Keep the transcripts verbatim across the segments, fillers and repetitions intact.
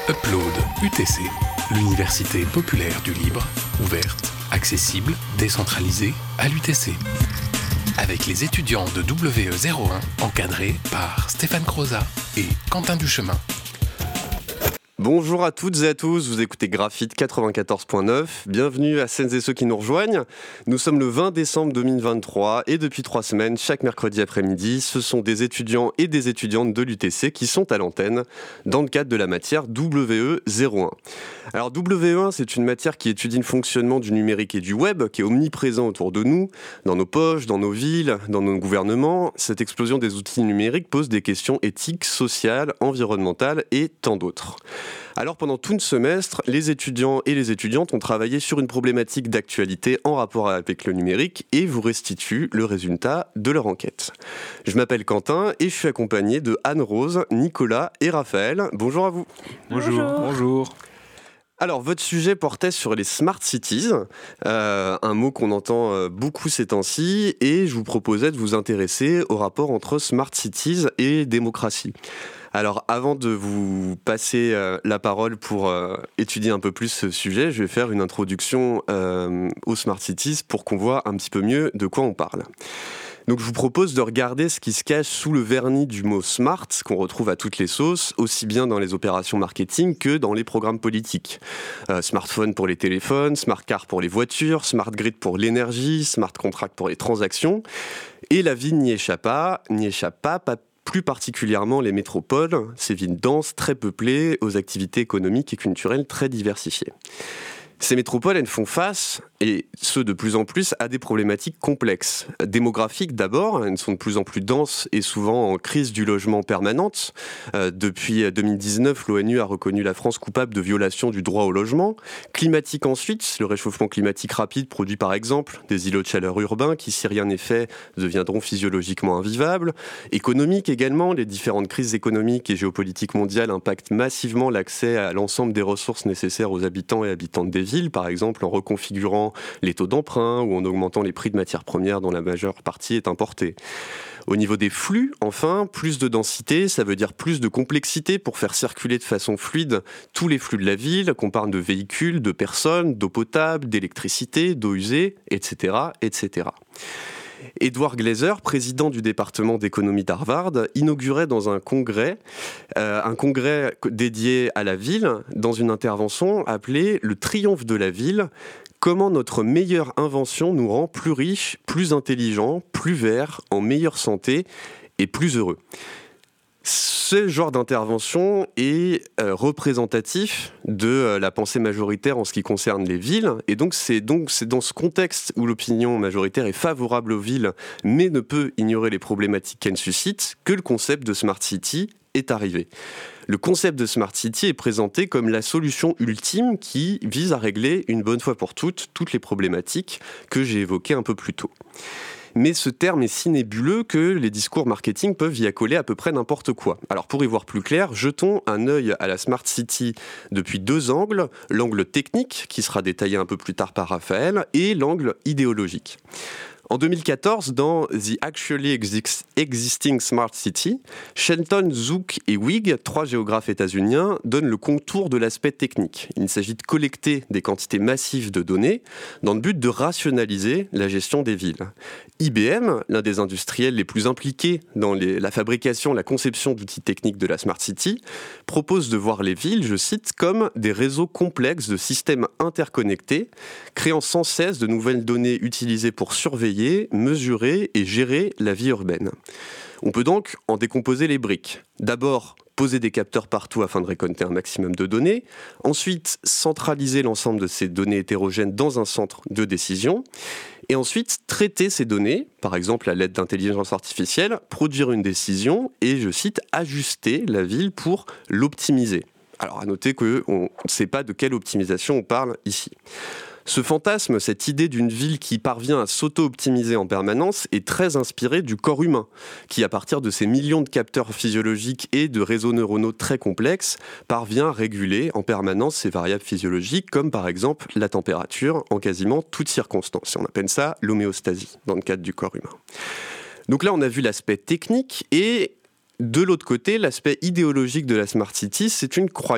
Upload U T C, l'université populaire du libre, ouverte, accessible, décentralisée à l'U T C. Avec les étudiants de W E zéro un, encadrés par Stéphane Croza et Quentin Duchemin. Bonjour à toutes et à tous, vous écoutez Graphite quatre-vingt-quatorze point neuf, bienvenue à celles et ceux qui nous rejoignent. Nous sommes le vingt décembre deux mille vingt-trois et depuis trois semaines, chaque mercredi après-midi, ce sont des étudiants et des étudiantes de l'U T C qui sont à l'antenne dans le cadre de la matière W E zéro un. Alors W E un, c'est une matière qui étudie le fonctionnement du numérique et du web, qui est omniprésent autour de nous, dans nos poches, dans nos villes, dans nos gouvernements. Cette explosion des outils numériques pose des questions éthiques, sociales, environnementales et tant d'autres. Alors pendant tout le semestre, les étudiants et les étudiantes ont travaillé sur une problématique d'actualité en rapport avec le numérique et vous restituent le résultat de leur enquête. Je m'appelle Quentin et je suis accompagné de Anne-Rose, Nicolas et Raphaël. Bonjour à vous. Bonjour. Bonjour. Alors, votre sujet portait sur les smart cities, euh, un mot qu'on entend euh, beaucoup ces temps-ci, et je vous proposais de vous intéresser au rapport entre smart cities et démocratie. Alors, avant de vous passer euh, la parole pour euh, étudier un peu plus ce sujet, je vais faire une introduction euh, aux smart cities pour qu'on voit un petit peu mieux de quoi on parle. Donc je vous propose de regarder ce qui se cache sous le vernis du mot « smart » qu'on retrouve à toutes les sauces, aussi bien dans les opérations marketing que dans les programmes politiques. Euh, smartphone pour les téléphones, smart car pour les voitures, smart grid pour l'énergie, smart contract pour les transactions. Et la ville n'y échappe pas, n'y échappe pas, pas plus particulièrement les métropoles, ces villes denses, très peuplées, aux activités économiques et culturelles très diversifiées. Ces métropoles, elles font face, et ce de plus en plus, à des problématiques complexes. Démographiques d'abord, elles sont de plus en plus denses et souvent en crise du logement permanente. Euh, depuis deux mille dix-neuf, l'ONU a reconnu la France coupable de violation du droit au logement. Climatique ensuite, le réchauffement climatique rapide produit par exemple des îlots de chaleur urbains qui, si rien n'est fait, deviendront physiologiquement invivables. Économique également, les différentes crises économiques et géopolitiques mondiales impactent massivement l'accès à l'ensemble des ressources nécessaires aux habitants et habitantes des villes, par exemple en reconfigurant les taux d'emprunt ou en augmentant les prix de matières premières dont la majeure partie est importée. Au niveau des flux, enfin, plus de densité, ça veut dire plus de complexité pour faire circuler de façon fluide tous les flux de la ville, qu'on parle de véhicules, de personnes, d'eau potable, d'électricité, d'eau usée, et cetera, et cetera. Edward Glaeser, président du département d'économie d'Harvard, inaugurait dans un congrès, euh, un congrès dédié à la ville, dans une intervention appelée « Le triomphe de la ville ». Comment notre meilleure invention nous rend plus riches, plus intelligents, plus verts, en meilleure santé et plus heureux. Ce genre d'intervention est euh, représentatif de euh, la pensée majoritaire en ce qui concerne les villes. Et donc c'est, donc, c'est dans ce contexte où l'opinion majoritaire est favorable aux villes, mais ne peut ignorer les problématiques qu'elles suscitent, que le concept de Smart City est arrivé. Le concept de Smart City est présenté comme la solution ultime qui vise à régler une bonne fois pour toutes toutes les problématiques que j'ai évoquées un peu plus tôt. Mais ce terme est si nébuleux que les discours marketing peuvent y accoler à peu près n'importe quoi. Alors pour y voir plus clair, jetons un œil à la Smart City depuis deux angles, l'angle technique, qui sera détaillé un peu plus tard par Raphaël, et l'angle idéologique. En deux mille quatorze, dans The Actually Exist- Existing Smart City, Shelton, Zook et Wig, trois géographes états-uniens, donnent le contour de l'aspect technique. Il s'agit de collecter des quantités massives de données dans le but de rationaliser la gestion des villes. I B M, l'un des industriels les plus impliqués dans les, la fabrication, la conception d'outils techniques de la Smart City, propose de voir les villes, je cite, comme des réseaux complexes de systèmes interconnectés, créant sans cesse de nouvelles données utilisées pour surveiller, mesurer et gérer la vie urbaine. On peut donc en décomposer les briques. D'abord, poser des capteurs partout afin de récolter un maximum de données. Ensuite, centraliser l'ensemble de ces données hétérogènes dans un centre de décision. Et ensuite, traiter ces données, par exemple à l'aide d'intelligence artificielle, produire une décision et, je cite, ajuster la ville pour l'optimiser. Alors, à noter qu'on ne sait pas de quelle optimisation on parle ici. Ce fantasme, cette idée d'une ville qui parvient à s'auto-optimiser en permanence est très inspiré du corps humain, qui, à partir de ses millions de capteurs physiologiques et de réseaux neuronaux très complexes, parvient à réguler en permanence ses variables physiologiques, comme par exemple la température, en quasiment toutes circonstances. On appelle ça l'homéostasie, dans le cadre du corps humain. Donc là, on a vu l'aspect technique et De l'autre côté, l'aspect idéologique de la Smart City, c'est une croyance.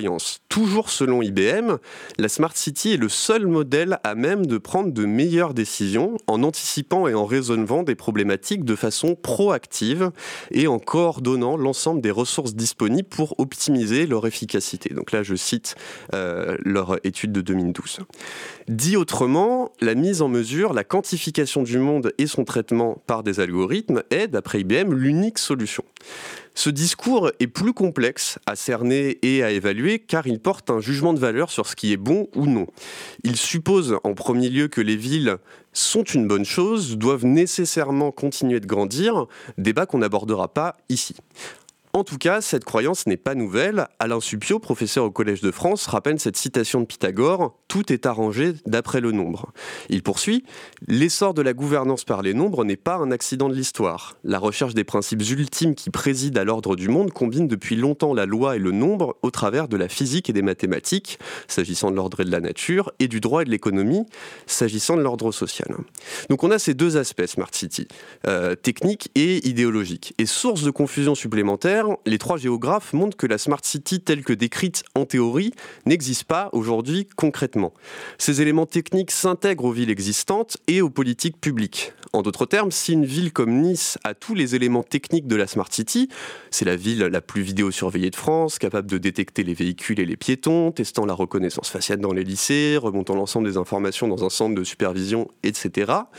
Toujours selon I B M, la Smart City est le seul modèle à même de prendre de meilleures décisions en anticipant et en résolvant des problématiques de façon proactive et en coordonnant l'ensemble des ressources disponibles pour optimiser leur efficacité. Donc là, je cite euh, leur étude de deux mille douze. Dit autrement, la mise en mesure, la quantification du monde et son traitement par des algorithmes est, d'après I B M, l'unique solution. Ce discours est plus complexe à cerner et à évaluer car il porte un jugement de valeur sur ce qui est bon ou non. Il suppose en premier lieu que les villes sont une bonne chose, doivent nécessairement continuer de grandir, débat qu'on n'abordera pas ici. En tout cas, cette croyance n'est pas nouvelle. Alain Suppiot, professeur au Collège de France, rappelle cette citation de Pythagore « Tout est arrangé d'après le nombre ». Il poursuit « L'essor de la gouvernance par les nombres n'est pas un accident de l'histoire. La recherche des principes ultimes qui président à l'ordre du monde combine depuis longtemps la loi et le nombre au travers de la physique et des mathématiques, s'agissant de l'ordre et de la nature, et du droit et de l'économie, s'agissant de l'ordre social. » Donc on a ces deux aspects Smart City, euh, technique et idéologique. Et source de confusion supplémentaire, les trois géographes montrent que la Smart City telle que décrite en théorie n'existe pas aujourd'hui concrètement. Ces éléments techniques s'intègrent aux villes existantes et aux politiques publiques. En d'autres termes, si une ville comme Nice a tous les éléments techniques de la Smart City, c'est la ville la plus vidéosurveillée de France, capable de détecter les véhicules et les piétons, testant la reconnaissance faciale dans les lycées, remontant l'ensemble des informations dans un centre de supervision, et cetera.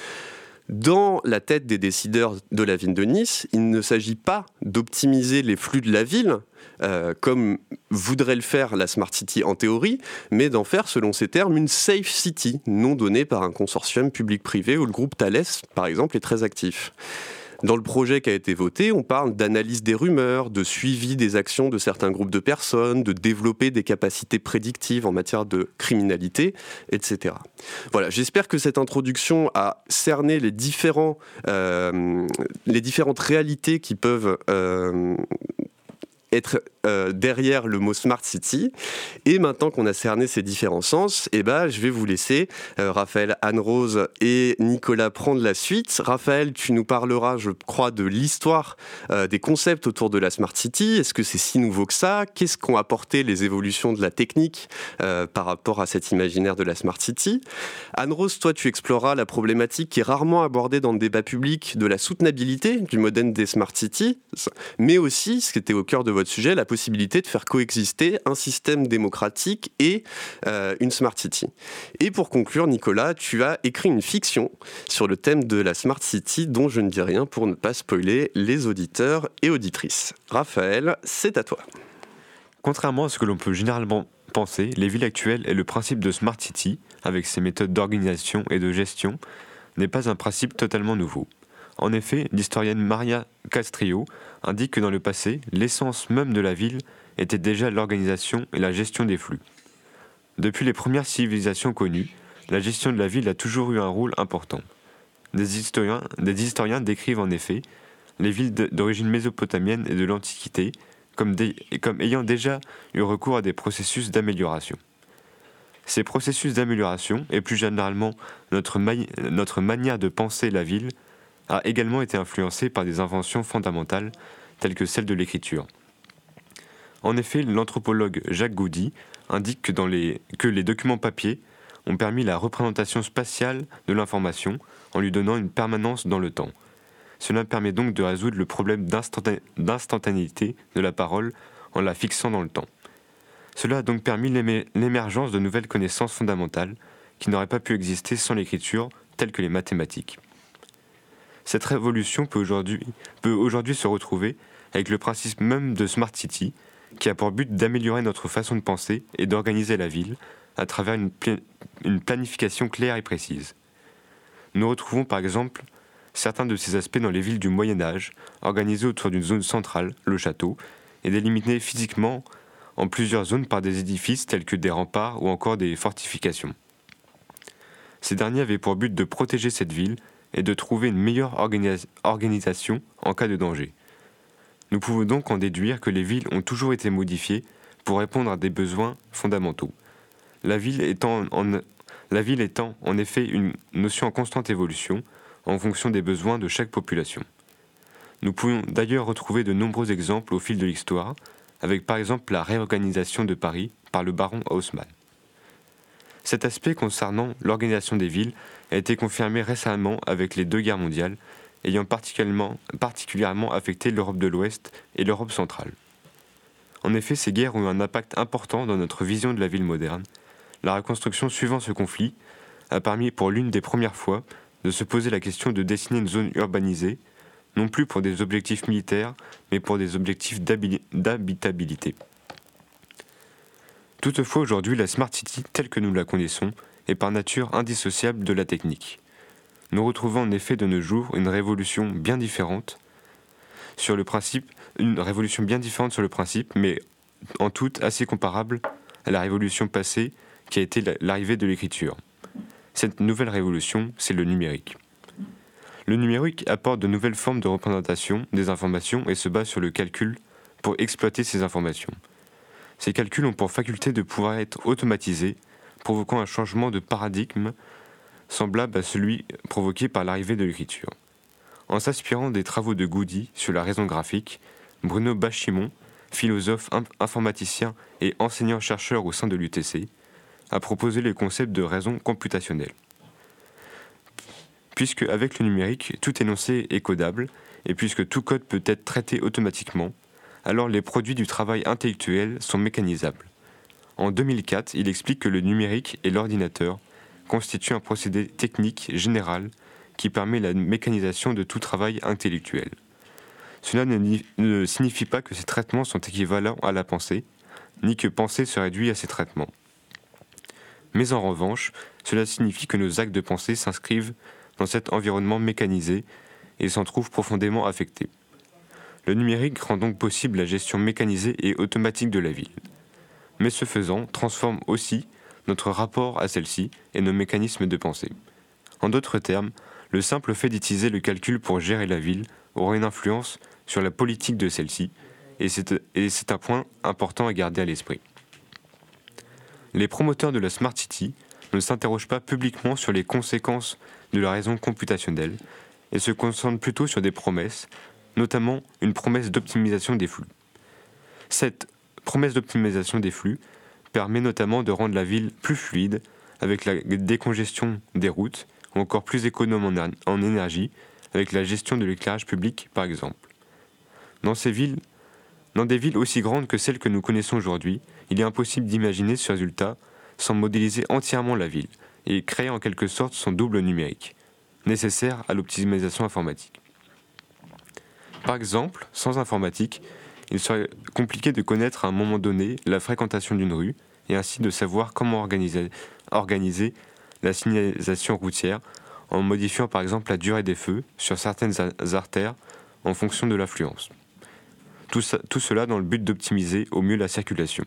Dans la tête des décideurs de la ville de Nice, il ne s'agit pas d'optimiser les flux de la ville, euh, comme voudrait le faire la Smart City en théorie, mais d'en faire, selon ces termes, une Safe City, non donnée par un consortium public-privé où le groupe Thales, par exemple, est très actif. Dans le projet qui a été voté, on parle d'analyse des rumeurs, de suivi des actions de certains groupes de personnes, de développer des capacités prédictives en matière de criminalité, et cetera. Voilà, j'espère que cette introduction a cerné les, différents, euh, les différentes réalités qui peuvent euh, être euh, derrière le mot Smart City. Et maintenant qu'on a cerné ces différents sens, eh ben, je vais vous laisser, euh, Raphaël, Anne-Rose et Nicolas, prendre la suite. Raphaël, tu nous parleras, je crois, de l'histoire euh, des concepts autour de la Smart City. Est-ce que c'est si nouveau que ça ? Qu'est-ce qu'ont apporté les évolutions de la technique euh, par rapport à cet imaginaire de la Smart City ? Anne-Rose, toi, tu exploreras la problématique qui est rarement abordée dans le débat public de la soutenabilité du modèle des Smart Cities, mais aussi, ce qui était au cœur de votre sujet, la possibilité de faire coexister un système démocratique et euh, une Smart City. Et pour conclure, Nicolas, tu as écrit une fiction sur le thème de la Smart City dont je ne dis rien pour ne pas spoiler les auditeurs et auditrices. Raphaël, c'est à toi. Contrairement à ce que l'on peut généralement penser, les villes actuelles et le principe de Smart City, avec ses méthodes d'organisation et de gestion, n'est pas un principe totalement nouveau. En effet, l'historienne Maria Castrillo indique que dans le passé, l'essence même de la ville était déjà l'organisation et la gestion des flux. Depuis les premières civilisations connues, la gestion de la ville a toujours eu un rôle important. Des historiens, des historiens décrivent en effet les villes d'origine mésopotamienne et de l'Antiquité comme, des, comme ayant déjà eu recours à des processus d'amélioration. Ces processus d'amélioration, et plus généralement notre, ma- notre manière de penser la ville, a également été influencée par des inventions fondamentales telles que celle de l'écriture. En effet, l'anthropologue Jacques Goudy indique que, dans les, que les documents papier ont permis la représentation spatiale de l'information en lui donnant une permanence dans le temps. Cela permet donc de résoudre le problème d'instanta- d'instantanéité de la parole en la fixant dans le temps. Cela a donc permis l'émer- l'émergence de nouvelles connaissances fondamentales qui n'auraient pas pu exister sans l'écriture, telles que les mathématiques. Cette révolution peut aujourd'hui, peut aujourd'hui se retrouver avec le principe même de Smart City, qui a pour but d'améliorer notre façon de penser et d'organiser la ville à travers une, pla- une planification claire et précise. Nous retrouvons par exemple certains de ces aspects dans les villes du Moyen-Âge, organisées autour d'une zone centrale, le château, et délimitées physiquement en plusieurs zones par des édifices tels que des remparts ou encore des fortifications. Ces derniers avaient pour but de protéger cette ville et de trouver une meilleure organisa- organisation en cas de danger. Nous pouvons donc en déduire que les villes ont toujours été modifiées pour répondre à des besoins fondamentaux. La ville étant en, la ville étant en effet une notion en constante évolution en fonction des besoins de chaque population. Nous pouvons d'ailleurs retrouver de nombreux exemples au fil de l'histoire, avec par exemple la réorganisation de Paris par le baron Haussmann. Cet aspect concernant l'organisation des villes a été confirmé récemment avec les deux guerres mondiales, ayant particulièrement, particulièrement affecté l'Europe de l'Ouest et l'Europe centrale. En effet, ces guerres ont eu un impact important dans notre vision de la ville moderne. La reconstruction suivant ce conflit a permis pour l'une des premières fois de se poser la question de dessiner une zone urbanisée, non plus pour des objectifs militaires, mais pour des objectifs d'habitabilité. Toutefois, aujourd'hui, la Smart City, telle que nous la connaissons, est par nature indissociable de la technique. Nous retrouvons en effet de nos jours une révolution bien différente sur le principe, une révolution bien différente sur le principe, mais en tout assez comparable à la révolution passée qui a été l'arrivée de l'écriture. Cette nouvelle révolution, c'est le numérique. Le numérique apporte de nouvelles formes de représentation des informations et se base sur le calcul pour exploiter ces informations. Ces calculs ont pour faculté de pouvoir être automatisés, provoquant un changement de paradigme semblable à celui provoqué par l'arrivée de l'écriture. En s'inspirant des travaux de Goody sur la raison graphique, Bruno Bachimon, philosophe, informaticien et enseignant-chercheur au sein de l'U T C, a proposé le concept de raison computationnelle. Puisque avec le numérique, tout énoncé est codable, et puisque tout code peut être traité automatiquement, alors les produits du travail intellectuel sont mécanisables. En deux mille quatre, il explique que le numérique et l'ordinateur constituent un procédé technique général qui permet la mécanisation de tout travail intellectuel. Cela ne, ne signifie pas que ces traitements sont équivalents à la pensée, ni que penser se réduit à ces traitements. Mais en revanche, cela signifie que nos actes de pensée s'inscrivent dans cet environnement mécanisé et s'en trouvent profondément affectés. Le numérique rend donc possible la gestion mécanisée et automatique de la ville. Mais ce faisant, transforme aussi notre rapport à celle-ci et nos mécanismes de pensée. En d'autres termes, le simple fait d'utiliser le calcul pour gérer la ville aura une influence sur la politique de celle-ci, et c'est, et c'est un point important à garder à l'esprit. Les promoteurs de la Smart City ne s'interrogent pas publiquement sur les conséquences de la raison computationnelle et se concentrent plutôt sur des promesses, notamment une promesse d'optimisation des flux. Cette promesse d'optimisation des flux permet notamment de rendre la ville plus fluide avec la décongestion des routes ou encore plus économe en énergie avec la gestion de l'éclairage public par exemple. Dans ces villes, dans des villes aussi grandes que celles que nous connaissons aujourd'hui, il est impossible d'imaginer ce résultat sans modéliser entièrement la ville et créer en quelque sorte son double numérique, nécessaire à l'optimisation informatique. Par exemple, sans informatique, il serait compliqué de connaître à un moment donné la fréquentation d'une rue et ainsi de savoir comment organiser, organiser la signalisation routière en modifiant par exemple la durée des feux sur certaines artères en fonction de l'affluence. Tout, ça, tout cela dans le but d'optimiser au mieux la circulation.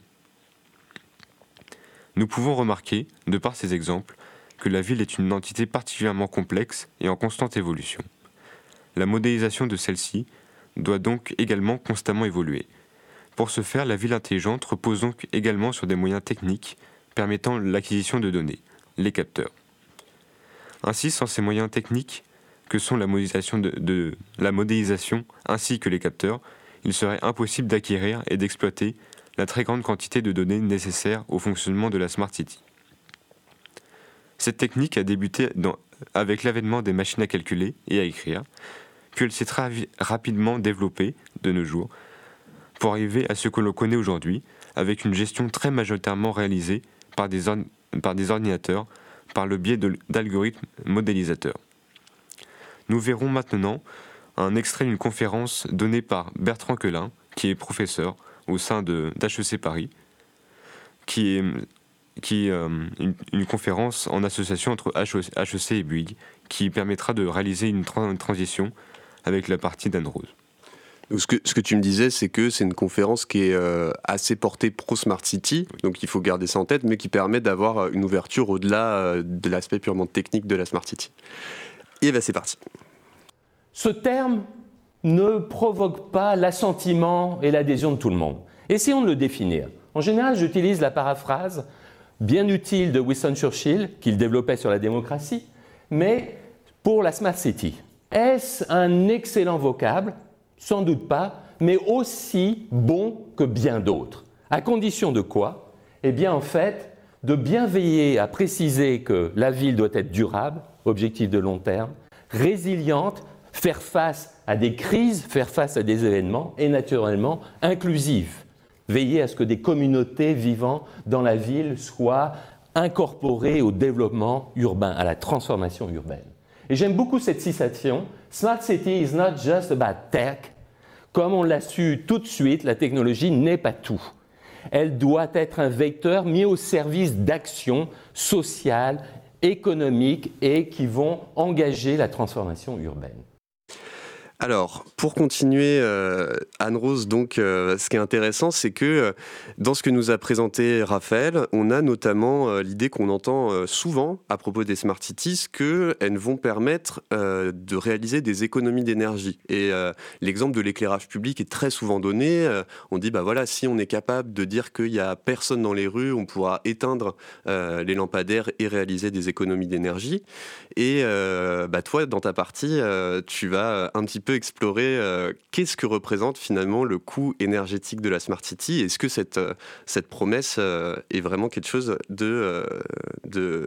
Nous pouvons remarquer, de par ces exemples, que la ville est une entité particulièrement complexe et en constante évolution. La modélisation de celle-ci doit donc également constamment évoluer. Pour ce faire, la ville intelligente repose donc également sur des moyens techniques permettant l'acquisition de données, les capteurs. Ainsi, sans ces moyens techniques que sont la modélisation, de, de, la modélisation ainsi que les capteurs, il serait impossible d'acquérir et d'exploiter la très grande quantité de données nécessaires au fonctionnement de la Smart City. Cette technique a débuté dans, avec l'avènement des machines à calculer et à écrire, puis elle s'est très rapidement développée de nos jours pour arriver à ce que l'on connaît aujourd'hui, avec une gestion très majoritairement réalisée par des, or- par des ordinateurs par le biais de, d'algorithmes modélisateurs. Nous verrons maintenant un extrait d'une conférence donnée par Bertrand Quelin, qui est professeur au sein de, d'H E C Paris, qui est, qui est euh, une, une conférence en association entre H E C et Bouygues, qui permettra de réaliser une, tra- une transition avec la partie d'Anne Rose. Donc ce, que, ce que tu me disais, c'est que c'est une conférence qui est euh, assez portée pro-Smart City, donc il faut garder ça en tête, mais qui permet d'avoir une ouverture au-delà euh, de l'aspect purement technique de la Smart City. Et bien c'est parti. Ce terme ne provoque pas l'assentiment et l'adhésion de tout le monde. Essayons de le définir. En général, j'utilise la paraphrase bien utile de Winston Churchill, qu'il développait sur la démocratie, mais pour la Smart City. Est-ce un excellent vocable ? Sans doute pas, mais aussi bon que bien d'autres. À condition de quoi? Eh bien, en fait, de bien veiller à préciser que la ville doit être durable, objectif de long terme, résiliente, faire face à des crises, faire face à des événements, et naturellement inclusive. Veiller à ce que des communautés vivant dans la ville soient incorporées au développement urbain, à la transformation urbaine. Et j'aime beaucoup cette citation, « Smart City is not just about tech ». Comme on l'a su tout de suite, la technologie n'est pas tout. Elle doit être un vecteur mis au service d'actions sociales, économiques et qui vont engager la transformation urbaine. Alors, pour continuer, euh, Anne-Rose, donc, euh, ce qui est intéressant, c'est que euh, dans ce que nous a présenté Raphaël, on a notamment euh, l'idée qu'on entend euh, souvent à propos des Smart Cities, qu'elles vont permettre euh, de réaliser des économies d'énergie. Et euh, l'exemple de l'éclairage public est très souvent donné. Euh, on dit, bah voilà, si on est capable de dire qu'il n'y a personne dans les rues, on pourra éteindre euh, les lampadaires et réaliser des économies d'énergie. Et euh, bah, toi, dans ta partie, euh, tu vas un petit peu explorer euh, qu'est-ce que représente finalement le coût énergétique de la Smart City. Est-ce que cette, euh, cette promesse euh, est vraiment quelque chose de, euh, de,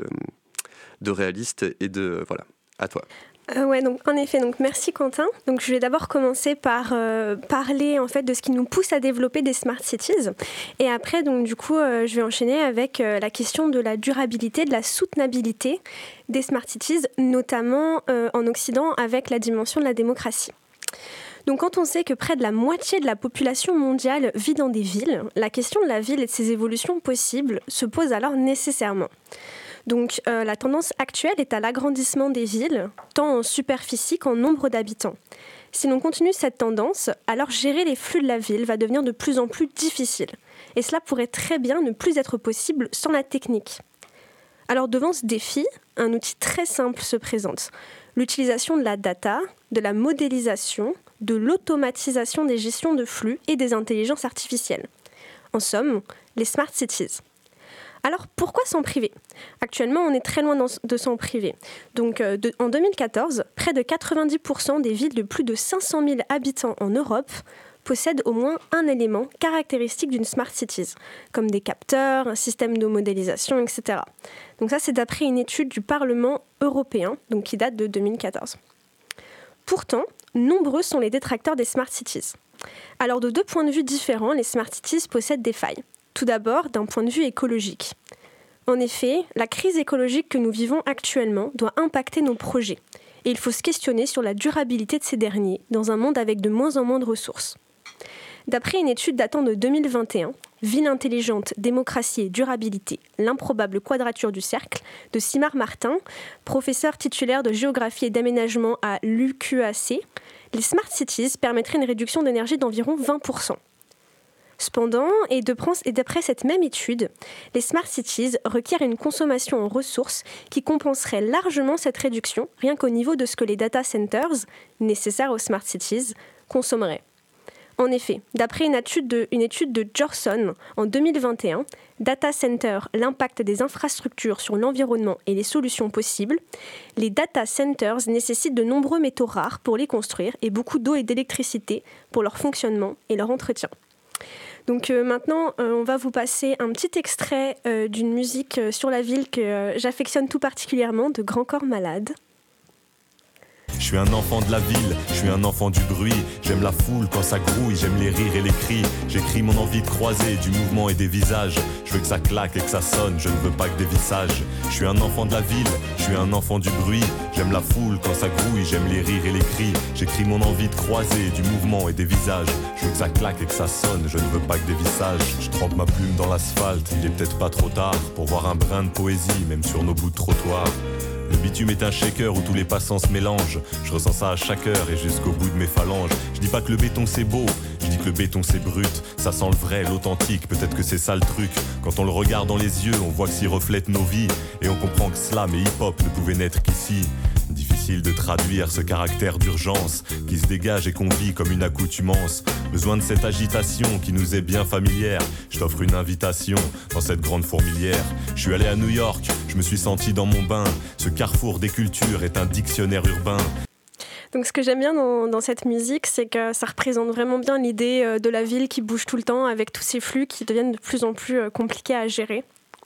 de réaliste et de... Voilà, à toi. Euh, ouais, donc en effet, donc merci Quentin. Donc je vais d'abord commencer par euh, parler en fait de ce qui nous pousse à développer des smart cities, et après donc du coup euh, je vais enchaîner avec euh, la question de la durabilité, de la soutenabilité des smart cities, notamment euh, en Occident avec la dimension de la démocratie. Donc quand on sait que près de la moitié de la population mondiale vit dans des villes, la question de la ville et de ses évolutions possibles se pose alors nécessairement. Donc euh, la tendance actuelle est à l'agrandissement des villes, tant en superficie qu'en nombre d'habitants. Si l'on continue cette tendance, alors gérer les flux de la ville va devenir de plus en plus difficile. Et cela pourrait très bien ne plus être possible sans la technique. Alors devant ce défi, un outil très simple se présente. L'utilisation de la data, de la modélisation, de l'automatisation des gestions de flux et des intelligences artificielles. En somme, les smart cities. Alors, pourquoi s'en priver? Actuellement, on est très loin de s'en priver. Donc, euh, de, en deux mille quatorze, près de quatre-vingt-dix pour cent des villes de plus de cinq cent mille habitants en Europe possèdent au moins un élément caractéristique d'une Smart Cities, comme des capteurs, un système de modélisation, et cetera. Donc ça, c'est d'après une étude du Parlement européen, donc qui date de deux mille quatorze. Pourtant, nombreux sont les détracteurs des Smart Cities. Alors, de deux points de vue différents, les Smart Cities possèdent des failles. Tout d'abord, d'un point de vue écologique. En effet, la crise écologique que nous vivons actuellement doit impacter nos projets. Et il faut se questionner sur la durabilité de ces derniers dans un monde avec de moins en moins de ressources. D'après une étude datant de deux mille vingt et un, Ville intelligente, démocratie et durabilité, l'improbable quadrature du cercle, de Simard Martin, professeur titulaire de géographie et d'aménagement à l'U Q A C, les Smart Cities permettraient une réduction d'énergie d'environ vingt pour cent. Cependant, et d'après cette même étude, les Smart Cities requièrent une consommation en ressources qui compenserait largement cette réduction, rien qu'au niveau de ce que les data centers, nécessaires aux Smart Cities, consommeraient. En effet, d'après une étude de, une étude de Georson en deux mille vingt et un, Data Center, l'impact des infrastructures sur l'environnement et les solutions possibles, les data centers nécessitent de nombreux métaux rares pour les construire et beaucoup d'eau et d'électricité pour leur fonctionnement et leur entretien. Donc euh, maintenant, euh, on va vous passer un petit extrait euh, d'une musique euh, sur la ville que euh, j'affectionne tout particulièrement, de Grand Corps Malade. Je suis un enfant de la ville, je suis un enfant du bruit. J'aime la foule quand ça grouille, j'aime les rires et les cris. J'écris mon envie de croiser du mouvement et des visages. Je veux que ça claque et que ça sonne, je ne veux pas que des visages. Je suis un enfant de la ville, je suis un enfant du bruit. J'aime la foule quand ça grouille, j'aime les rires et les cris. J'écris mon envie de croiser du mouvement et des visages. Je veux que ça claque et que ça sonne, je ne veux pas que des visages. Je trempe ma plume dans l'asphalte, il est peut-être pas trop tard pour voir un brin de poésie, même sur nos bouts de trottoir. Le bitume est un shaker où tous les passants se mélangent. Je ressens ça à chaque heure et jusqu'au bout de mes phalanges. Je dis pas que le béton c'est beau, je dis que le béton c'est brut. Ça sent le vrai, l'authentique, peut-être que c'est ça le truc. Quand on le regarde dans les yeux, on voit que s'y reflètent nos vies. Et on comprend que slam et hip-hop ne pouvaient naître qu'ici. Difficile de traduire ce caractère d'urgence qui se dégage et qu'on vit comme une accoutumance. Besoin de cette agitation qui nous est bien familière. Je t'offre une invitation dans cette grande fourmilière. Je suis allé à New York, je me suis senti dans mon bain. Ce carrefour des cultures est un dictionnaire urbain. Donc ce que j'aime bien dans, dans cette musique, c'est que ça représente vraiment bien l'idée de la ville qui bouge tout le temps avec tous ces flux qui deviennent de plus en plus compliqués à gérer.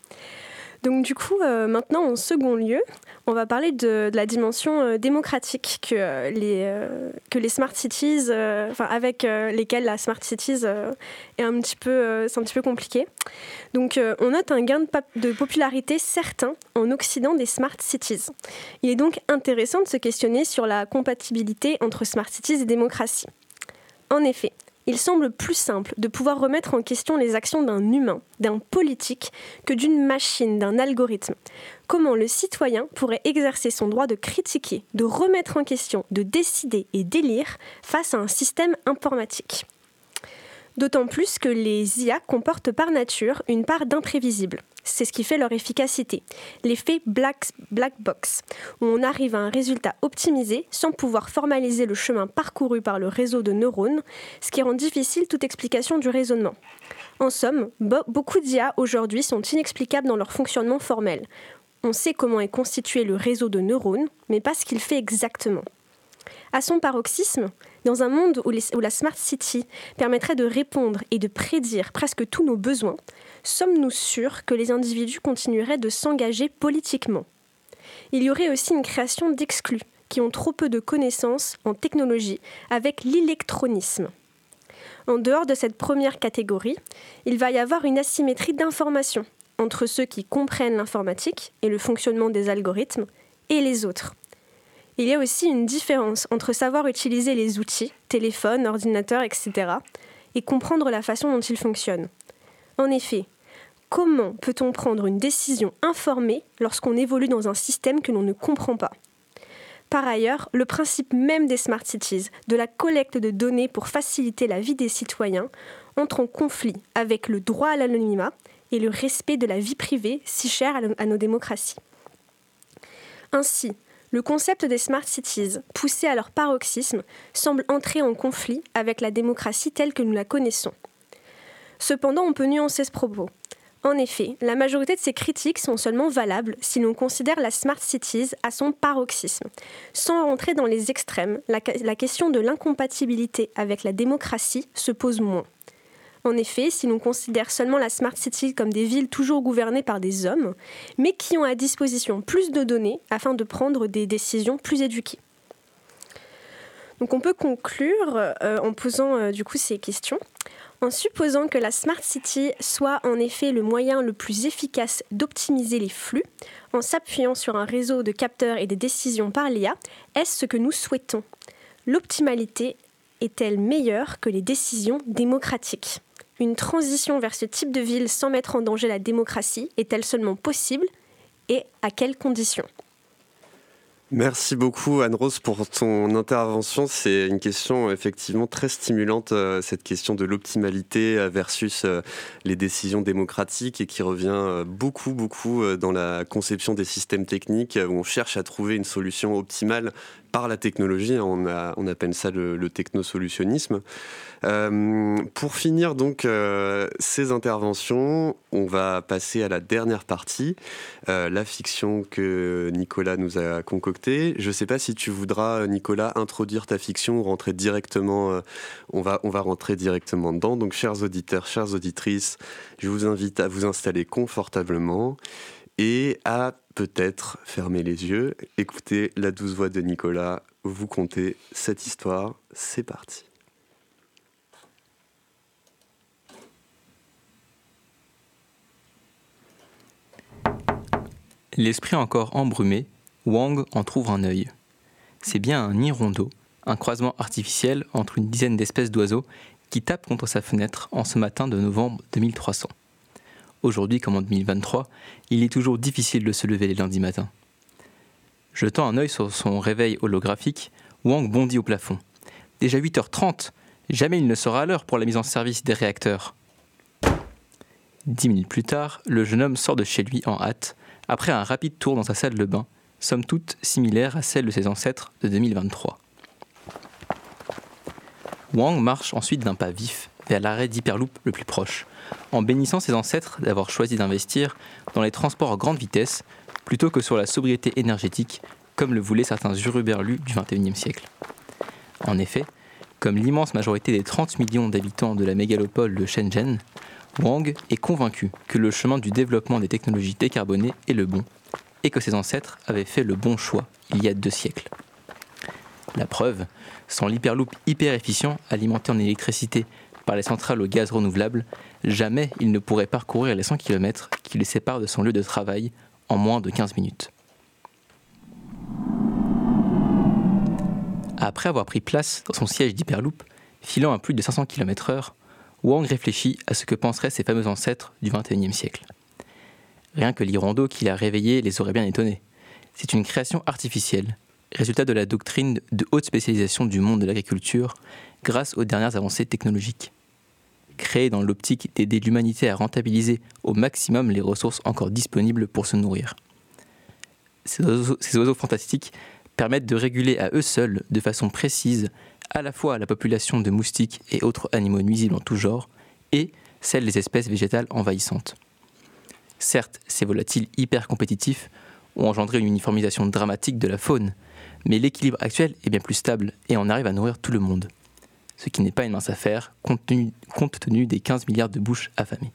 Donc du coup, euh, maintenant, en second lieu, on va parler de, de la dimension euh, démocratique que, euh, les, euh, que les smart cities, euh, enfin avec euh, lesquelles la smart cities euh, est un petit peu, euh, c'est un petit peu compliqué. Donc euh, on note un gain de, pap- de popularité certain en Occident des smart cities. Il est donc intéressant de se questionner sur la compatibilité entre smart cities et démocratie. En effet, il semble plus simple de pouvoir remettre en question les actions d'un humain, d'un politique, que d'une machine, d'un algorithme. Comment le citoyen pourrait exercer son droit de critiquer, de remettre en question, de décider et d'élire face à un système informatique ? D'autant plus que les I A comportent par nature une part d'imprévisible. C'est ce qui fait leur efficacité. L'effet black, black box, où on arrive à un résultat optimisé sans pouvoir formaliser le chemin parcouru par le réseau de neurones, ce qui rend difficile toute explication du raisonnement. En somme, bo- beaucoup d'I A aujourd'hui sont inexplicables dans leur fonctionnement formel. On sait comment est constitué le réseau de neurones, mais pas ce qu'il fait exactement. À son paroxysme, dans un monde où, les, où la Smart City permettrait de répondre et de prédire presque tous nos besoins, sommes-nous sûrs que les individus continueraient de s'engager politiquement ? Il y aurait aussi une création d'exclus qui ont trop peu de connaissances en technologie avec l'électronisme. En dehors de cette première catégorie, il va y avoir une asymétrie d'information entre ceux qui comprennent l'informatique et le fonctionnement des algorithmes et les autres. Il y a aussi une différence entre savoir utiliser les outils, téléphone, ordinateur, et cetera, et comprendre la façon dont ils fonctionnent. En effet, comment peut-on prendre une décision informée lorsqu'on évolue dans un système que l'on ne comprend pas ? Par ailleurs, le principe même des Smart Cities, de la collecte de données pour faciliter la vie des citoyens, entre en conflit avec le droit à l'anonymat et le respect de la vie privée si cher à nos démocraties. Ainsi, le concept des Smart Cities, poussé à leur paroxysme, semble entrer en conflit avec la démocratie telle que nous la connaissons. Cependant, on peut nuancer ce propos. En effet, la majorité de ces critiques sont seulement valables si l'on considère la Smart Cities à son paroxysme. Sans rentrer dans les extrêmes, la, la question de l'incompatibilité avec la démocratie se pose moins. En effet, si l'on considère seulement la Smart City comme des villes toujours gouvernées par des hommes, mais qui ont à disposition plus de données afin de prendre des décisions plus éduquées. Donc on peut conclure euh, en posant euh, du coup ces questions. En supposant que la Smart City soit en effet le moyen le plus efficace d'optimiser les flux, en s'appuyant sur un réseau de capteurs et des décisions par l'I A, est-ce ce que nous souhaitons ? L'optimalité est-elle meilleure que les décisions démocratiques ? Une transition vers ce type de ville sans mettre en danger la démocratie est-elle seulement possible ? Et à quelles conditions ? Merci beaucoup Anne-Rose pour ton intervention. C'est une question effectivement très stimulante, euh, cette question de l'optimalité versus euh, les décisions démocratiques et qui revient euh, beaucoup, beaucoup euh, dans la conception des systèmes techniques où on cherche à trouver une solution optimale par la technologie. On, a, on appelle ça le, le technosolutionnisme. Euh, pour finir donc euh, ces interventions, on va passer à la dernière partie, euh, la fiction que Nicolas nous a concoctée. Je ne sais pas si tu voudras, Nicolas, introduire ta fiction ou rentrer directement. Euh, on va, on va rentrer directement dedans. Donc, chers auditeurs, chères auditrices, je vous invite à vous installer confortablement et à peut-être fermer les yeux, écouter la douce voix de Nicolas, vous conter cette histoire. C'est parti. L'esprit encore embrumé, Wang en trouve un œil. C'est bien un hirondo, un croisement artificiel entre une dizaine d'espèces d'oiseaux qui tapent contre sa fenêtre en ce matin de novembre deux mille trois cents. Aujourd'hui comme en deux mille vingt-trois, il est toujours difficile de se lever les lundis matins. Jetant un œil sur son réveil holographique, Wang bondit au plafond. Déjà huit heures trente, jamais il ne sera à l'heure pour la mise en service des réacteurs. Dix minutes plus tard, le jeune homme sort de chez lui en hâte, après un rapide tour dans sa salle de bain, somme toute similaire à celle de ses ancêtres de deux mille vingt-trois. Wang marche ensuite d'un pas vif vers l'arrêt d'Hyperloop le plus proche, en bénissant ses ancêtres d'avoir choisi d'investir dans les transports à grande vitesse plutôt que sur la sobriété énergétique comme le voulaient certains hurluberlus du vingt et unième siècle. En effet, comme l'immense majorité des trente millions d'habitants de la mégalopole de Shenzhen, Wang est convaincu que le chemin du développement des technologies décarbonées est le bon et que ses ancêtres avaient fait le bon choix il y a deux siècles. La preuve, sans l'hyperloop hyper efficient alimenté en électricité par les centrales au gaz renouvelable, jamais il ne pourrait parcourir les cent kilomètres qui le séparent de son lieu de travail en moins de quinze minutes. Après avoir pris place dans son siège d'hyperloop, filant à plus de cinq cents kilomètres heure, Wang réfléchit à ce que penseraient ses fameux ancêtres du vingt et unième siècle. Rien que l'hirondo qu'il a réveillé les aurait bien étonnés. C'est une création artificielle, résultat de la doctrine de haute spécialisation du monde de l'agriculture grâce aux dernières avancées technologiques. Créé dans l'optique d'aider l'humanité à rentabiliser au maximum les ressources encore disponibles pour se nourrir. Ces oiseaux, ces oiseaux fantastiques permettent de réguler à eux seuls, de façon précise, à la fois la population de moustiques et autres animaux nuisibles en tout genre, et celle des espèces végétales envahissantes. Certes, ces volatiles hyper compétitifs ont engendré une uniformisation dramatique de la faune, mais l'équilibre actuel est bien plus stable et on arrive à nourrir tout le monde. Ce qui n'est pas une mince affaire, compte tenu, compte tenu des quinze milliards de bouches affamées.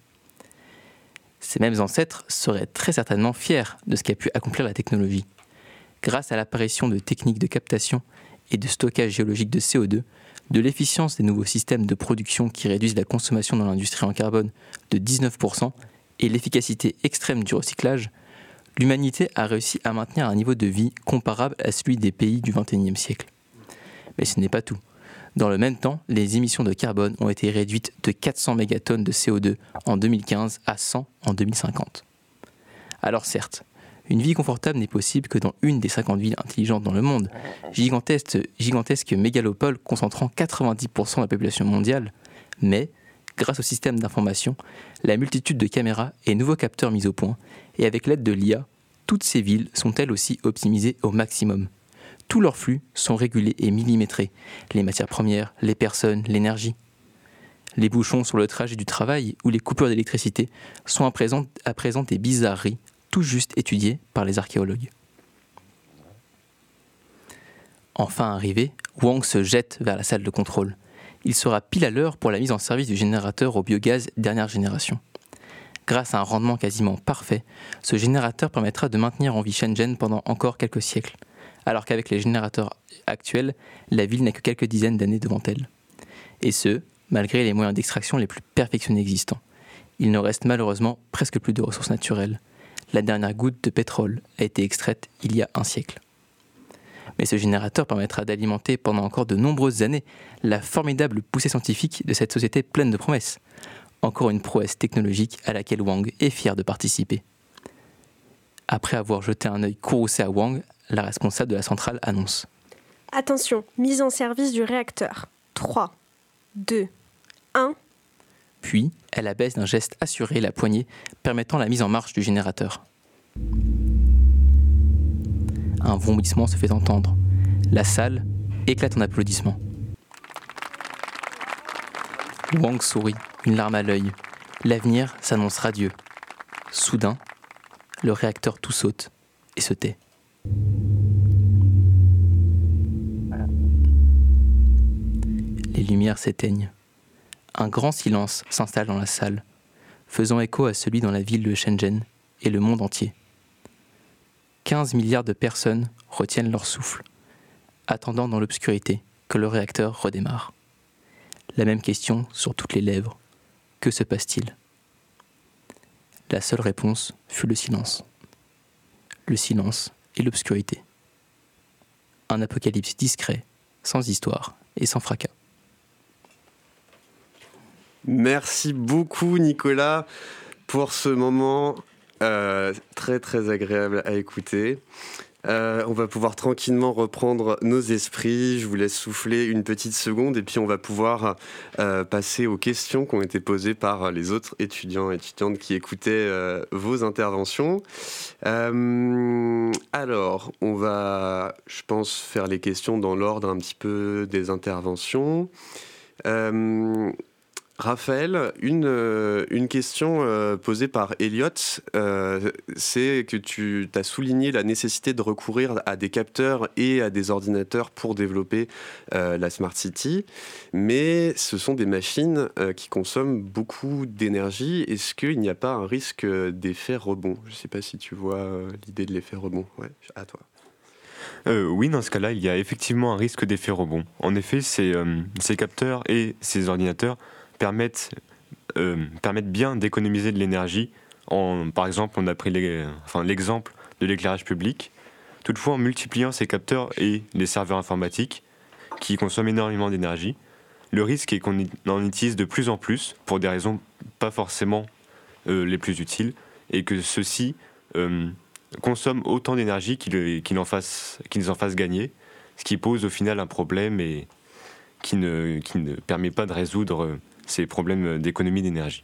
Ces mêmes ancêtres seraient très certainement fiers de ce qu'a pu accomplir la technologie. Grâce à l'apparition de techniques de captation et de stockage géologique de C O deux, de l'efficience des nouveaux systèmes de production qui réduisent la consommation dans l'industrie en carbone de dix-neuf pour cent et l'efficacité extrême du recyclage, l'humanité a réussi à maintenir un niveau de vie comparable à celui des pays du vingt et unième siècle. Mais ce n'est pas tout. Dans le même temps, les émissions de carbone ont été réduites de quatre cents mégatonnes de C O deux en deux mille quinze à cent en deux mille cinquante. Alors certes, une vie confortable n'est possible que dans une des cinquante villes intelligentes dans le monde, gigantesque, gigantesque mégalopole concentrant quatre-vingt-dix pour cent de la population mondiale, mais, grâce au système d'information, la multitude de caméras et nouveaux capteurs mis au point, et avec l'aide de l'I A, toutes ces villes sont elles aussi optimisées au maximum. Tous leurs flux sont régulés et millimétrés, les matières premières, les personnes, l'énergie. Les bouchons sur le trajet du travail ou les coupures d'électricité sont à présent, à présent des bizarreries, tout juste étudié par les archéologues. Enfin arrivé, Wang se jette vers la salle de contrôle. Il sera pile à l'heure pour la mise en service du générateur au biogaz dernière génération. Grâce à un rendement quasiment parfait, ce générateur permettra de maintenir en vie Shenzhen pendant encore quelques siècles, alors qu'avec les générateurs actuels, la ville n'a que quelques dizaines d'années devant elle. Et ce, malgré les moyens d'extraction les plus perfectionnés existants. Il ne reste malheureusement presque plus de ressources naturelles. La dernière goutte de pétrole a été extraite il y a un siècle. Mais ce générateur permettra d'alimenter pendant encore de nombreuses années la formidable poussée scientifique de cette société pleine de promesses. Encore une prouesse technologique à laquelle Wang est fier de participer. Après avoir jeté un œil courroucé à Wang, la responsable de la centrale annonce. Attention, mise en service du réacteur. trois, deux, un... Puis, elle abaisse d'un geste assuré la poignée, permettant la mise en marche du générateur. Un vomissement se fait entendre. La salle éclate en applaudissements. Wang sourit, une larme à l'œil. L'avenir s'annonce radieux. Soudain, le réacteur tout saute et se tait. Les lumières s'éteignent. Un grand silence s'installe dans la salle, faisant écho à celui dans la ville de Shenzhen et le monde entier. quinze milliards de personnes retiennent leur souffle, attendant dans l'obscurité que le réacteur redémarre. La même question sur toutes les lèvres. Que se passe-t-il ? La seule réponse fut le silence. Le silence et l'obscurité. Un apocalypse discret, sans histoire et sans fracas. Merci beaucoup Nicolas pour ce moment euh, très très agréable à écouter. Euh, on va pouvoir tranquillement reprendre nos esprits. Je vous laisse souffler une petite seconde et puis on va pouvoir euh, passer aux questions qui ont été posées par les autres étudiants et étudiantes qui écoutaient euh, vos interventions. Euh, alors, on va, je pense, faire les questions dans l'ordre un petit peu des interventions. Euh, Raphaël, une, euh, une question euh, posée par Elliot, euh, c'est que tu as souligné la nécessité de recourir à des capteurs et à des ordinateurs pour développer euh, la Smart City, mais ce sont des machines euh, qui consomment beaucoup d'énergie. Est-ce qu'il n'y a pas un risque d'effet rebond ? Je ne sais pas si tu vois euh, l'idée de l'effet rebond. Ouais, à toi. Euh, oui, dans ce cas-là, il y a effectivement un risque d'effet rebond. En effet, ces, euh, ces capteurs et ces ordinateurs permettent, euh, permettent bien d'économiser de l'énergie. En, par exemple, on a pris les, enfin, l'exemple de l'éclairage public. Toutefois, en multipliant ces capteurs et les serveurs informatiques, qui consomment énormément d'énergie, le risque est qu'on en utilise de plus en plus pour des raisons pas forcément euh, les plus utiles, et que ceux-ci euh, consomment autant d'énergie qu'ils, qu'ils, en fassent, qu'ils en fassent gagner, ce qui pose au final un problème et qui ne, qui ne permet pas de résoudre ces problèmes d'économie d'énergie.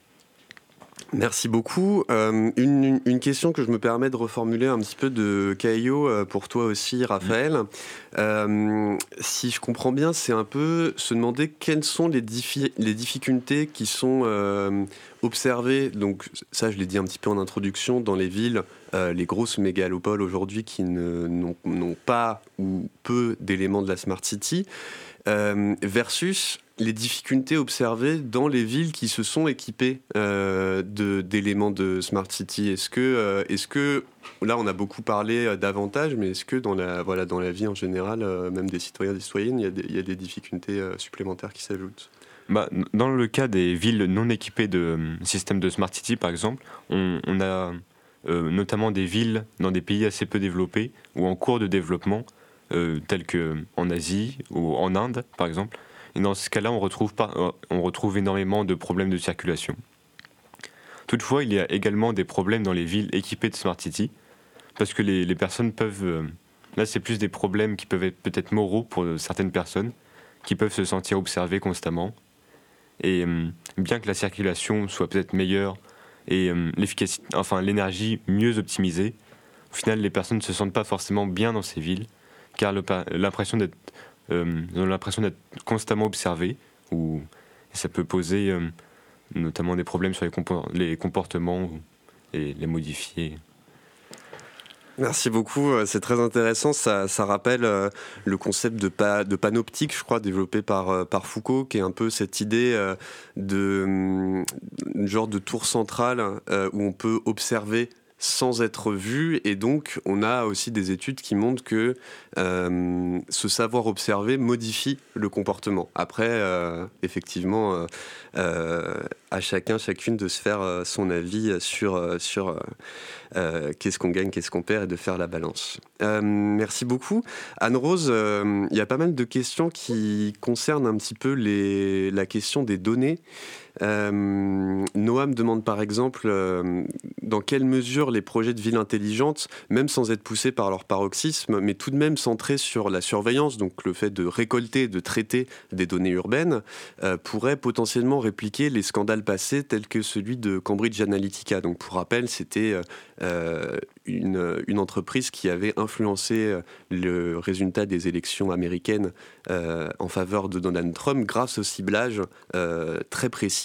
Merci beaucoup. Euh, une, une question que je me permets de reformuler un petit peu de Caio euh, pour toi aussi, Raphaël. Mmh. Euh, si je comprends bien, c'est un peu se demander quelles sont les, diffi- les difficultés qui sont euh, observées. Donc ça, je l'ai dit un petit peu en introduction, dans les villes, euh, les grosses mégalopoles aujourd'hui qui ne, n'ont, n'ont pas ou peu d'éléments de la Smart City, euh, versus les difficultés observées dans les villes qui se sont équipées euh, de, d'éléments de Smart City. Est-ce que, euh, est-ce que, là on a beaucoup parlé d'avantages, mais est-ce que dans la, voilà, dans la vie en général, euh, même des citoyens et des citoyennes, il y a des, il y a des difficultés euh, supplémentaires qui s'ajoutent ? Bah, dans le cas des villes non équipées de euh, systèmes de Smart City, par exemple, on, on a euh, notamment des villes dans des pays assez peu développés ou en cours de développement, euh, tels qu'en Asie ou en Inde, par exemple. Et dans ce cas-là, on retrouve, pas, on retrouve énormément de problèmes de circulation. Toutefois, il y a également des problèmes dans les villes équipées de Smart City, parce que les, les personnes peuvent... Euh, là, c'est plus des problèmes qui peuvent être peut-être moraux pour certaines personnes, qui peuvent se sentir observées constamment. Et euh, bien que la circulation soit peut-être meilleure et euh, l'efficacité, enfin, l'énergie mieux optimisée, au final, les personnes ne se sentent pas forcément bien dans ces villes, car le, l'impression d'être... Euh, ils ont l'impression d'être constamment observés, ou ça peut poser euh, notamment des problèmes sur les, compor- les comportements et les modifier. Merci beaucoup, c'est très intéressant. Ça, ça rappelle euh, le concept de, pa- de panoptique, je crois, développé par, euh, par Foucault, qui est un peu cette idée euh, de um, genre de tour centrale euh, où on peut observer sans être vu, et donc on a aussi des études qui montrent que euh, ce savoir observer modifie le comportement. Après, euh, effectivement, euh, euh, à chacun, chacune de se faire euh, son avis sur, euh, sur euh, euh, qu'est-ce qu'on gagne, qu'est-ce qu'on perd, et de faire la balance. Euh, merci beaucoup. Anne-Rose, il euh, y a pas mal de questions qui concernent un petit peu les, la question des données. Euh, Noam demande par exemple euh, dans quelle mesure les projets de ville intelligente, même sans être poussés par leur paroxysme, mais tout de même centrés sur la surveillance, donc le fait de récolter, de traiter des données urbaines, euh, pourraient potentiellement répliquer les scandales passés tels que celui de Cambridge Analytica. Donc pour rappel, c'était euh, une, une entreprise qui avait influencé le résultat des élections américaines euh, en faveur de Donald Trump grâce au ciblage euh, très précis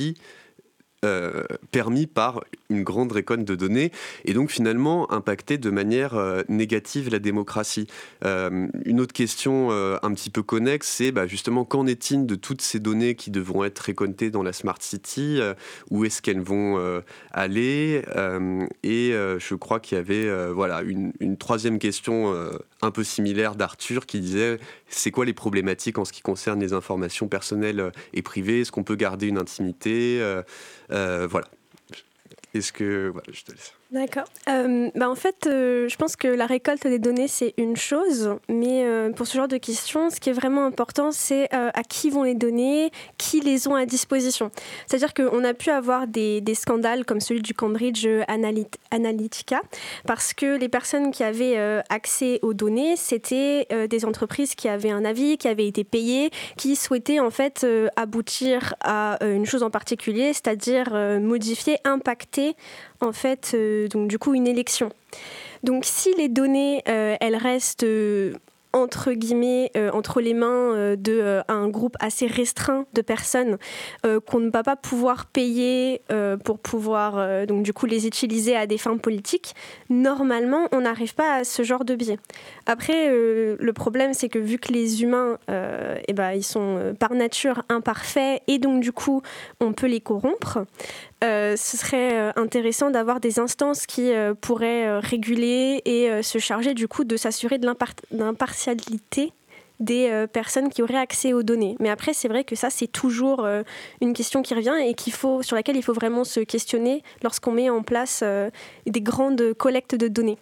Euh, permis par une grande récolte de données, et donc finalement impacter de manière euh, négative la démocratie. Euh, une autre question euh, un petit peu connexe, c'est bah, justement qu'en est-il de toutes ces données qui devront être récoltées dans la Smart City, euh, où est-ce qu'elles vont euh, aller, euh, et euh, je crois qu'il y avait euh, voilà, une, une troisième question euh, un peu similaire d'Arthur qui disait c'est quoi les problématiques en ce qui concerne les informations personnelles et privées, est-ce qu'on peut garder une intimité, euh, euh, voilà. Est-ce que... Voilà, je te laisse. D'accord. Euh, bah en fait, euh, je pense que la récolte des données, c'est une chose, mais euh, pour ce genre de questions, ce qui est vraiment important, c'est euh, à qui vont les données, qui les ont à disposition. C'est-à-dire qu'on a pu avoir des, des scandales comme celui du Cambridge Analytica, parce que les personnes qui avaient euh, accès aux données, c'était euh, des entreprises qui avaient un avis, qui avaient été payées, qui souhaitaient en fait euh, aboutir à euh, une chose en particulier, c'est-à-dire euh, modifier, impacter en fait, euh, donc du coup, une élection. Donc, si les données, euh, elles restent euh, entre guillemets, euh, entre les mains euh, d'un euh, groupe assez restreint de personnes euh, qu'on ne va pas pouvoir payer euh, pour pouvoir euh, donc du coup les utiliser à des fins politiques, normalement on n'arrive pas à ce genre de biais. Après euh, le problème c'est que vu que les humains euh, eh ben, ils sont euh, par nature imparfaits et donc du coup on peut les corrompre, euh, ce serait euh, intéressant d'avoir des instances qui euh, pourraient euh, réguler et euh, se charger du coup de s'assurer de l'impar- d'impartialité des euh, personnes qui auraient accès aux données. Mais après, c'est vrai que ça, c'est toujours euh, une question qui revient et qu'il faut, sur laquelle il faut vraiment se questionner lorsqu'on met en place euh, des grandes collectes de données.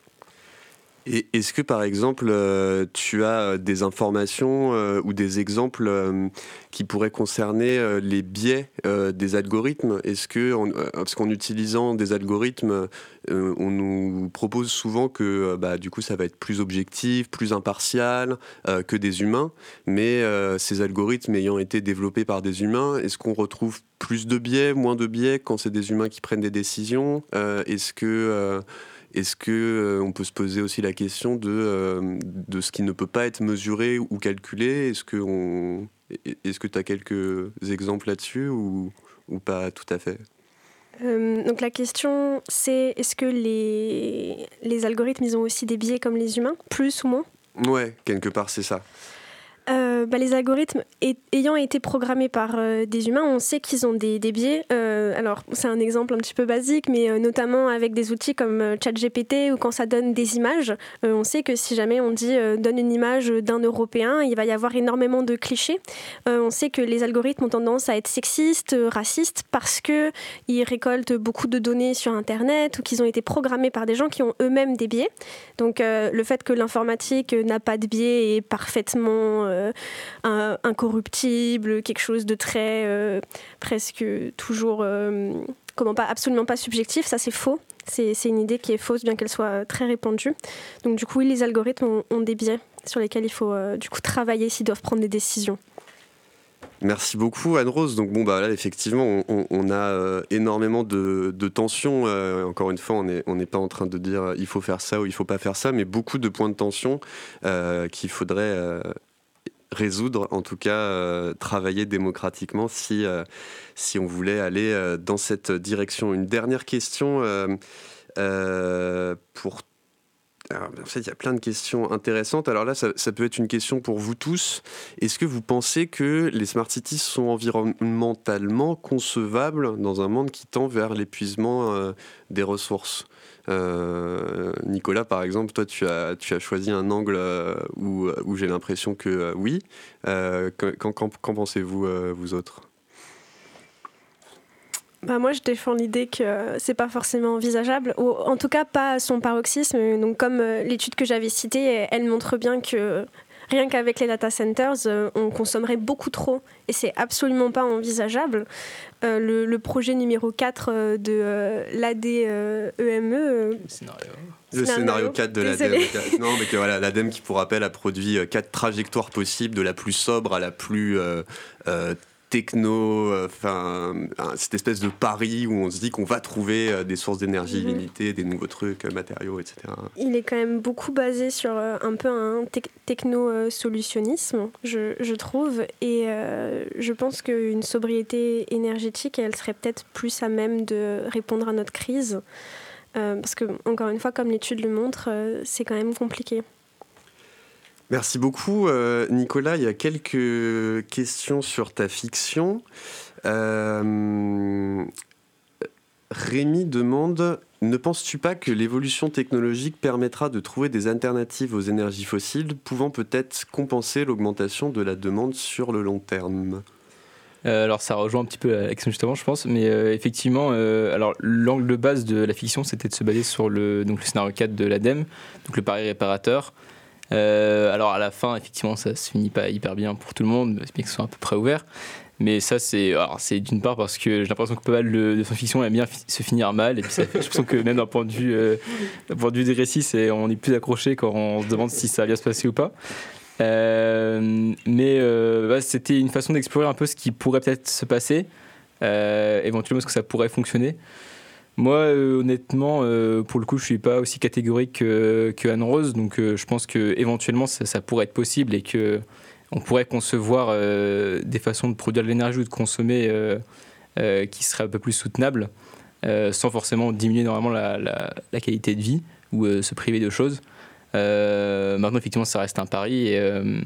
Et est-ce que par exemple euh, tu as des informations euh, ou des exemples euh, qui pourraient concerner euh, les biais euh, des algorithmes ? Est-ce que, en, euh, parce qu'en utilisant des algorithmes, euh, on nous propose souvent que euh, bah, du coup ça va être plus objectif, plus impartial euh, que des humains, mais euh, ces algorithmes ayant été développés par des humains, est-ce qu'on retrouve plus de biais, moins de biais quand c'est des humains qui prennent des décisions ? euh, Est-ce que euh, Est-ce qu'on euh, peut se poser aussi la question de, euh, de ce qui ne peut pas être mesuré ou calculé ? Est-ce que on, est-ce que tu as quelques exemples là-dessus ou, ou pas tout à fait ? Euh, donc la question, c'est est-ce que les, les algorithmes, ils ont aussi des biais comme les humains, plus ou moins ? Ouais, quelque part, c'est ça. Euh, bah, les algorithmes est, ayant été programmés par euh, des humains, on sait qu'ils ont des, des biais. Euh, alors, c'est un exemple un petit peu basique, mais euh, notamment avec des outils comme euh, ChatGPT ou quand ça donne des images, euh, on sait que si jamais on dit euh, donne une image d'un Européen, il va y avoir énormément de clichés. Euh, on sait que les algorithmes ont tendance à être sexistes, euh, racistes, parce qu'ils récoltent beaucoup de données sur Internet ou qu'ils ont été programmés par des gens qui ont eux-mêmes des biais. Donc, euh, le fait que l'informatique n'a pas de biais est parfaitement... Euh, Euh, un, incorruptible, quelque chose de très euh, presque toujours euh, comment pas, absolument pas subjectif, ça c'est faux. C'est, c'est une idée qui est fausse bien qu'elle soit très répandue. Donc du coup oui, les algorithmes ont, ont des biais sur lesquels il faut euh, du coup travailler s'ils doivent prendre des décisions. Merci beaucoup Anne-Rose. Donc bon bah là effectivement on, on, on a euh, énormément de, de tensions. Euh, encore une fois on n'est on n'est pas en train de dire il faut faire ça ou il faut pas faire ça, mais beaucoup de points de tension euh, qu'il faudrait euh, résoudre, en tout cas euh, travailler démocratiquement si, euh, si on voulait aller euh, dans cette direction. Une dernière question euh, euh, pour... Alors, en fait, il y a plein de questions intéressantes. Alors là, ça, ça peut être une question pour vous tous. Est-ce que vous pensez que les Smart Cities sont environnementalement concevables dans un monde qui tend vers l'épuisement euh, des ressources ? Euh, Nicolas, par exemple, toi, tu as, tu as choisi un angle euh, où, où j'ai l'impression que euh, oui. Euh, qu'en, qu'en, qu'en pensez-vous, euh, vous autres ? Bah moi, je défends l'idée que c'est pas forcément envisageable, ou en tout cas pas à son paroxysme. Donc, comme euh, l'étude que j'avais citée, elle montre bien que rien qu'avec les data centers, euh, on consommerait beaucoup trop, et c'est absolument pas envisageable. Euh, le, le projet numéro quatre euh, de euh, l'A D E M E... Euh, le scénario. Le scénario quatre de l'A D E M E. Non, mais que voilà, l'A D E M E qui, pour rappel, a produit quatre trajectoires possibles, de la plus sobre à la plus... Euh, euh, techno, enfin euh, cette espèce de pari où on se dit qu'on va trouver euh, des sources d'énergie mmh. illimitées, des nouveaux trucs, euh, matériaux, et cetera. Il est quand même beaucoup basé sur euh, un peu un te- techno-solutionnisme, je, je trouve, et euh, je pense qu'une sobriété énergétique, elle serait peut-être plus à même de répondre à notre crise, euh, parce que, encore une fois, comme l'étude le montre, euh, c'est quand même compliqué. Merci beaucoup, euh, Nicolas. Il y a quelques questions sur ta fiction. Euh, Rémi demande « Ne penses-tu pas que l'évolution technologique permettra de trouver des alternatives aux énergies fossiles, pouvant peut-être compenser l'augmentation de la demande sur le long terme ?» Euh, alors ça rejoint un petit peu la question justement, je pense, mais euh, effectivement, euh, alors l'angle de base de la fiction, c'était de se baser sur le, donc le scénario quatre de l'A D E M E, donc le pari réparateur. Euh, alors à la fin, effectivement, ça se finit pas hyper bien pour tout le monde, bien que ce soit à peu près ouvert. Mais ça, c'est, alors, c'est d'une part parce que j'ai l'impression que pas mal de, de science-fiction aime bien fi- se finir mal, et puis ça fait, je pense que même d'un point de vue, euh, d'un point de vue des récits, c'est, on est plus accroché quand on se demande si ça va bien se passer ou pas. Euh, mais euh, bah, c'était une façon d'explorer un peu ce qui pourrait peut-être se passer, euh, éventuellement est-ce que ça pourrait fonctionner. Moi, euh, honnêtement, euh, pour le coup, je suis pas aussi catégorique que, que Anne-Rose, donc euh, je pense que éventuellement ça, ça pourrait être possible et que on pourrait concevoir euh, des façons de produire de l'énergie ou de consommer euh, euh, qui seraient un peu plus soutenables, euh, sans forcément diminuer normalement la, la, la qualité de vie ou euh, se priver de choses. Euh, maintenant, effectivement, ça reste un pari. Et, euh,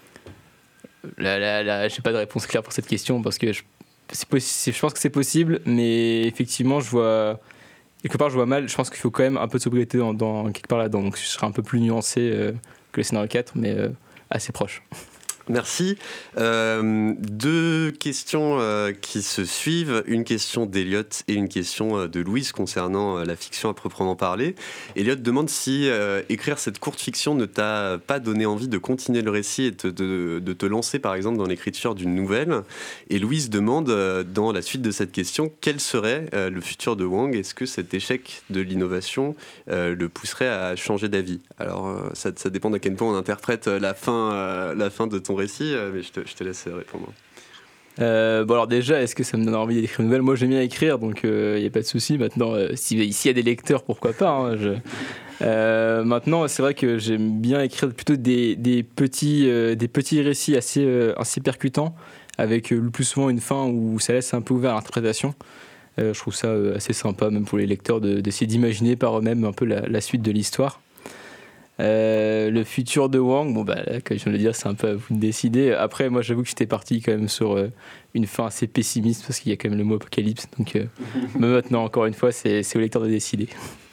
là, là, là, j'ai pas de réponse claire pour cette question parce que je C'est possi- je pense que c'est possible, mais effectivement, je vois quelque part, je vois mal. Je pense qu'il faut quand même un peu de sobriété dans, dans quelque part là-dedans. Donc, je serai un peu plus nuancé euh, que le scénario quatre, mais euh, assez proche. Merci. Euh, deux questions euh, qui se suivent, une question d'Eliott et une question euh, de Louise concernant euh, la fiction à proprement parler. Eliott demande si euh, écrire cette courte fiction ne t'a pas donné envie de continuer le récit et de, de, de te lancer par exemple dans l'écriture d'une nouvelle. Et Louise demande euh, dans la suite de cette question quel serait euh, le futur de Wang. Est-ce que cet échec de l'innovation euh, le pousserait à changer d'avis? Alors euh, ça, ça dépend d'à quel point on interprète la fin, euh, la fin de ton récit, mais je te, je te laisse répondre. Euh, bon alors déjà, est-ce que ça me donne envie d'écrire une nouvelle? Moi j'aime bien écrire, donc il euh, n'y a pas de souci. Maintenant, euh, s'il y a des lecteurs, pourquoi pas, hein, je... euh, maintenant, c'est vrai que j'aime bien écrire plutôt des, des, petits, euh, des petits récits assez, euh, assez percutants, avec euh, le plus souvent une fin où ça laisse un peu ouvert à l'interprétation. Euh, je trouve ça euh, assez sympa, même pour les lecteurs, de, d'essayer d'imaginer par eux-mêmes un peu la, la suite de l'histoire. Euh, le futur de Wang, bon bah là, comme je viens de le dire, c'est un peu à vous de décider. Après, moi j'avoue que j'étais parti quand même sur euh, une fin assez pessimiste parce qu'il y a quand même le mot apocalypse. Donc euh, mais maintenant, encore une fois, c'est, c'est au lecteur de décider.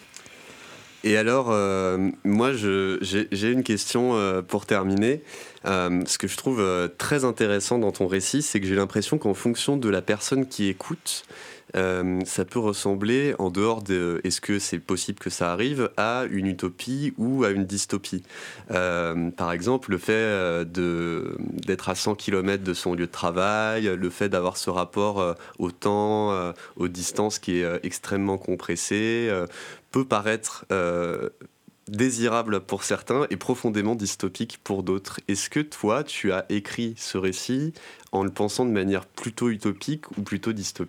Et alors, euh, moi je, j'ai, j'ai une question euh, pour terminer. Euh, ce que je trouve euh, très intéressant dans ton récit, c'est que j'ai l'impression qu'en fonction de la personne qui écoute, Euh, ça peut ressembler, en dehors de est-ce que c'est possible que ça arrive, à une utopie ou à une dystopie. Euh, par exemple, le fait de, d'être à cent kilomètres de son lieu de travail, le fait d'avoir ce rapport euh, au temps, euh, aux distances qui est euh, extrêmement compressé, euh, peut paraître euh, désirable pour certains et profondément dystopique pour d'autres. Est-ce que toi, tu as écrit ce récit en le pensant de manière plutôt utopique ou plutôt dystopique ?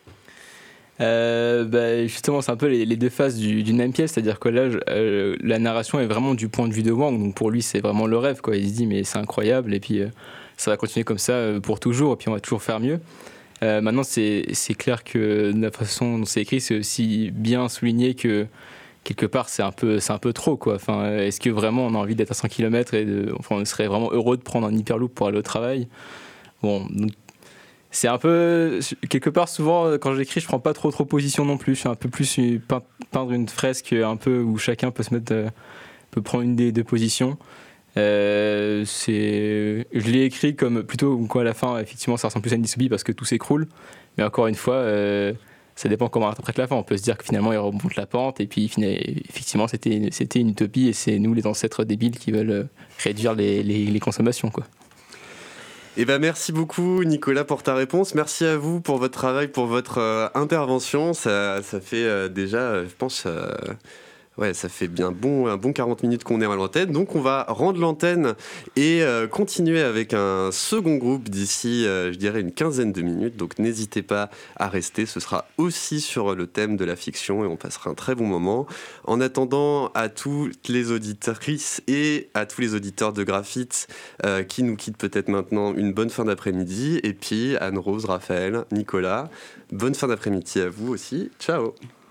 Euh, bah, justement, c'est un peu les, les deux faces du, d'une même pièce, c'est-à-dire que là, je, euh, la narration est vraiment du point de vue de Wang, donc pour lui, c'est vraiment le rêve, quoi. Il se dit, mais c'est incroyable, et puis euh, ça va continuer comme ça euh, pour toujours, et puis on va toujours faire mieux. Euh, maintenant, c'est, c'est clair que de la façon dont c'est écrit, c'est aussi bien souligné que quelque part, c'est un peu, c'est un peu trop, quoi. Enfin, est-ce que vraiment on a envie d'être à cent kilomètres et de, enfin, on serait vraiment heureux de prendre un hyperloop pour aller au travail? Bon, donc, c'est un peu, quelque part, souvent, quand j'écris, je prends pas trop trop position non plus. Je suis un peu plus peindre une fresque un peu où chacun peut se mettre, peut prendre une des deux positions. Euh, c'est, je l'ai écrit comme plutôt quoi, à la fin, effectivement, ça ressemble plus à une dystopie parce que tout s'écroule. Mais encore une fois, euh, ça dépend comment on interprète la fin. On peut se dire que finalement, il remonte la pente et puis effectivement, c'était, c'était une utopie et c'est nous, les ancêtres débiles, qui veulent réduire les, les, les consommations, quoi. Eh ben, merci beaucoup Nicolas pour ta réponse, merci à vous pour votre travail, pour votre euh, intervention, ça, ça fait euh, déjà, je pense, euh, ouais, ça fait bien bon, un bon quarante minutes qu'on est à l'antenne, donc on va rendre l'antenne et euh, continuer avec un second groupe d'ici, euh, je dirais, une quinzaine de minutes, donc n'hésitez pas à rester, ce sera aussi sur le thème de la fiction et on passera un très bon moment. En attendant, à toutes les auditrices et à tous les auditeurs de Graphite euh, qui nous quittent peut-être maintenant, une bonne fin d'après-midi, et puis Anne-Rose, Raphaël, Nicolas, bonne fin d'après-midi à vous aussi, ciao.